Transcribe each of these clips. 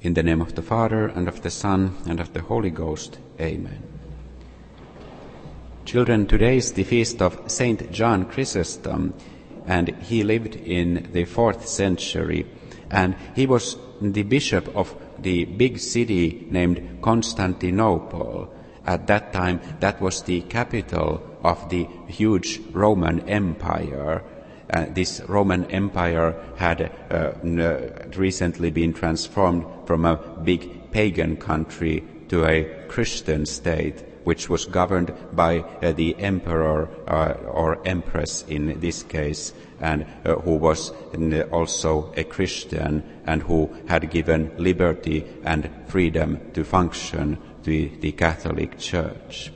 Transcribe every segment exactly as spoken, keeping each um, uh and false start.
In the name of the Father, and of the Son, and of the Holy Ghost. Amen. Children, today is the feast of Saint John Chrysostom, and he lived in the fourth century, and he was the bishop of the big city named Constantinople. At that time, that was the capital of the huge Roman Empire. Uh, this Roman Empire had uh, n- recently been transformed from a big pagan country to a Christian state, which was governed by uh, the emperor uh, or empress in this case, and uh, who was uh, also a Christian and who had given liberty and freedom to function to the Catholic Church.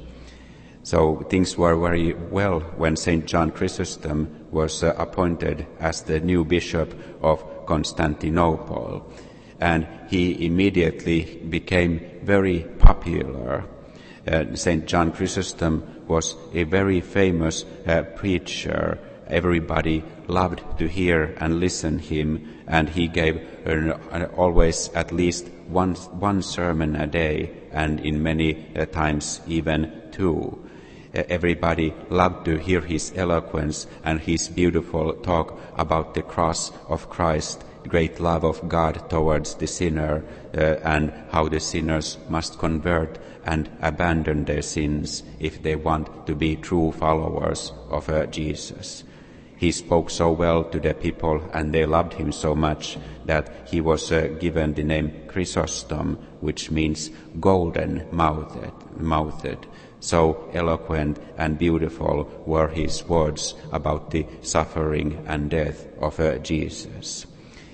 So things were very well when Saint John Chrysostom was uh, appointed as the new bishop of Constantinople, and he immediately became very popular. Uh, Saint John Chrysostom was a very famous uh, preacher. Everybody loved to hear and listen him, and he gave uh, always at least one, one sermon a day, and in many uh, times even two. Everybody loved to hear his eloquence and his beautiful talk about the cross of Christ, great love of God towards the sinner, uh, and how the sinners must convert and abandon their sins if they want to be true followers of uh, Jesus. He spoke so well to the people, and they loved him so much that he was uh, given the name Chrysostom, which means golden-mouthed. mouthed. So eloquent and beautiful were his words about the suffering and death of uh, Jesus.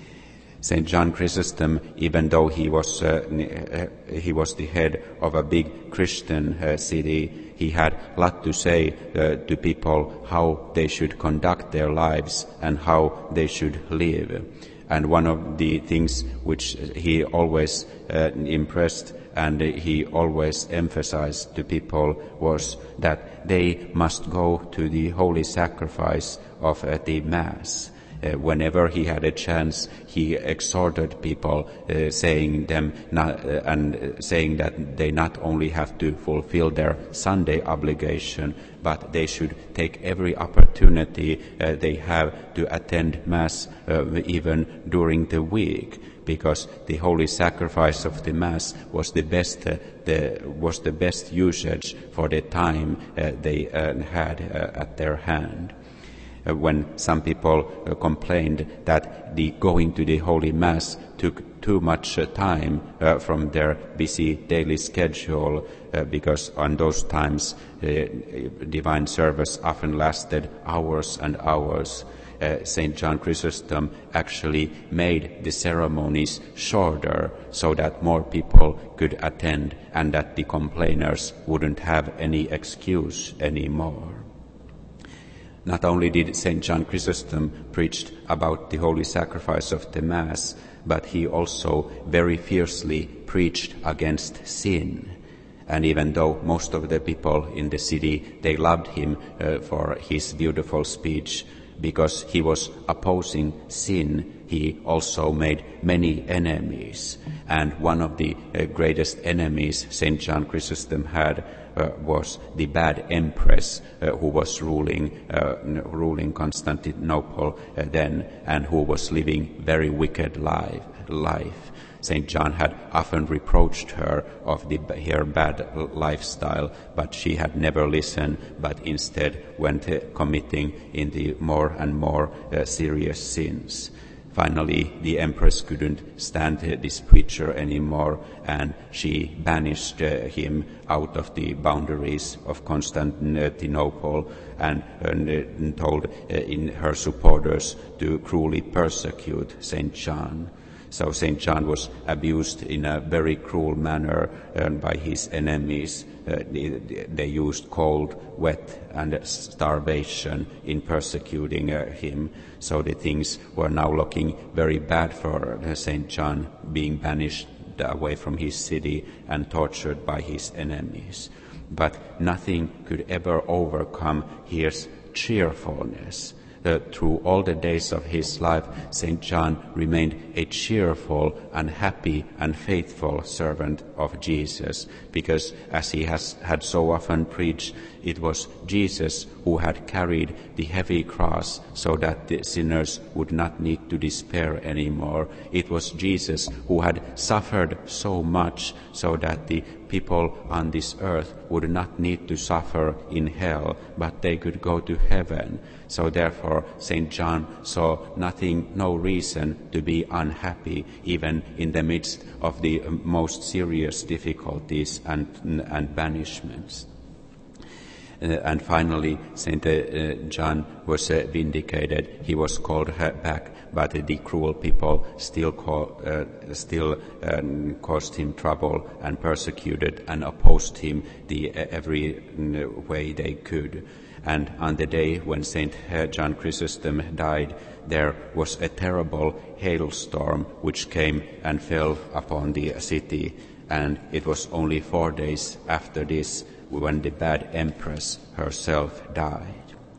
Saint John Chrysostom, even though he was uh, he was the head of a big Christian uh, city, he had a lot to say uh, to people how they should conduct their lives and how they should live. And one of the things which he always uh, impressed and he always emphasized to people was that they must go to the holy sacrifice of uh, the Mass. Uh, whenever he had a chance, he exhorted people, uh, saying them not, uh, and uh, saying that they not only have to fulfill their Sunday obligation, but they should take every opportunity uh, they have to attend Mass uh, even during the week, because the holy sacrifice of the Mass was the best uh, the was the best usage for the time uh, they uh, had uh, at their hand. Uh, when some people uh, complained that the going to the Holy Mass took too much uh, time uh, from their busy daily schedule, uh, because on those times uh, divine service often lasted hours and hours. Uh, Saint John Chrysostom actually made the ceremonies shorter so that more people could attend and that the complainers wouldn't have any excuse anymore. Not only did Saint John Chrysostom preach about the holy sacrifice of the Mass, but he also very fiercely preached against sin. And even though most of the people in the city, they loved him uh, for his beautiful speech, because he was opposing sin, he also made many enemies. And one of the uh, greatest enemies Saint John Chrysostom had uh, was the bad empress uh, who was ruling uh, ruling Constantinople uh, then, and who was living very wicked life. life. Saint John had often reproached her of the, her bad lifestyle, but she had never listened, but instead went uh, committing in the more and more uh, serious sins. Finally, the empress couldn't stand uh, this preacher anymore, and she banished uh, him out of the boundaries of Constantinople and, and told uh, in her supporters to cruelly persecute Saint John. So Saint John was abused in a very cruel manner uh, by his enemies. Uh, they, they used cold, wet, and starvation in persecuting uh, him. So the things were now looking very bad for uh, Saint John, being banished away from his city and tortured by his enemies. But nothing could ever overcome his cheerfulness. uh, through all the days of his life, Saint John remained a cheerful and happy and faithful servant of Jesus, because as he has had so often preached, it was Jesus who had carried the heavy cross so that the sinners would not need to despair anymore. It was Jesus who had suffered so much so that the people on this earth would not need to suffer in hell, but they could go to heaven. So therefore, Saint John saw nothing, no reason to be unhappy, even in the midst of the most serious difficulties and, and banishments. Uh, and finally, Saint Uh, John was uh, vindicated. He was called back, but the cruel people still call, uh, still um, caused him trouble and persecuted and opposed him the uh, every uh, way they could. And on the day when Saint John Chrysostom died, there was a terrible hailstorm which came and fell upon the city. And it was only four days after this when the bad empress herself died.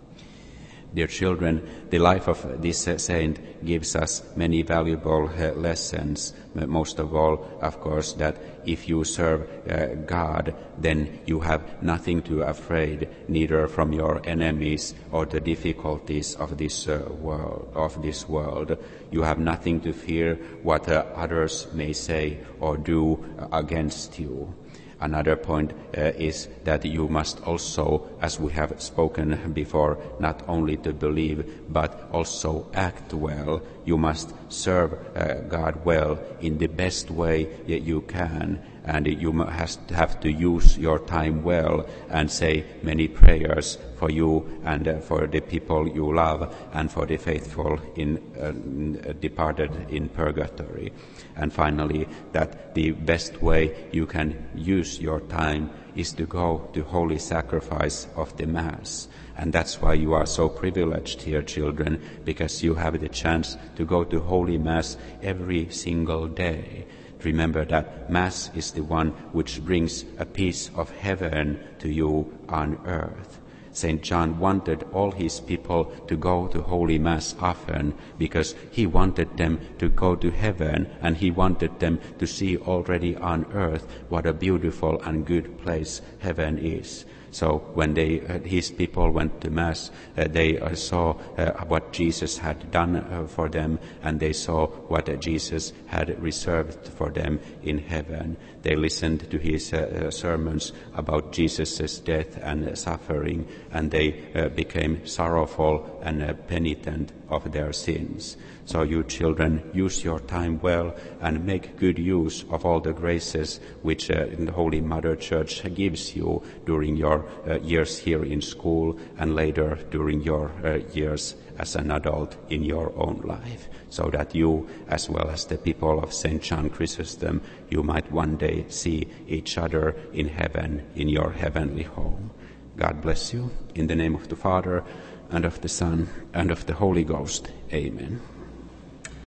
Dear children, the life of this saint gives us many valuable uh, lessons. Most of all, of course, that if you serve uh, God, then you have nothing to afraid, neither from your enemies or the difficulties of this uh, world. Of this world, you have nothing to fear what uh, others may say or do against you. Another point uh, is that you must also, as we have spoken before, not only to believe, but also act well. You must serve uh, God well in the best way that you can, and you must have to use your time well and say many prayers for you and uh, for the people you love and for the faithful in uh, departed in purgatory. And finally, that the best way you can use your time is to go to holy sacrifice of the Mass. And that's why you are so privileged here, children, because you have the chance to go to Holy Mass every single day. Remember that Mass is the one which brings a piece of heaven to you on earth. Saint John wanted all his people to go to Holy Mass often because he wanted them to go to heaven, and he wanted them to see already on earth what a beautiful and good place heaven is. So when they, uh, his people went to Mass, uh, they uh, saw uh, what Jesus had done uh, for them, and they saw what uh, Jesus had reserved for them in heaven. They listened to his uh, sermons about Jesus' death and uh, suffering, and they uh, became sorrowful and uh, penitent of their sins. So you children, use your time well and make good use of all the graces which uh, the Holy Mother Church gives you during your uh, years here in school and later during your uh, years as an adult in your own life, so that you, as well as the people of Saint John Chrysostom, you might one day see each other in heaven, in your heavenly home. God bless you. In the name of the Father, and of the Son, and of the Holy Ghost. Amen.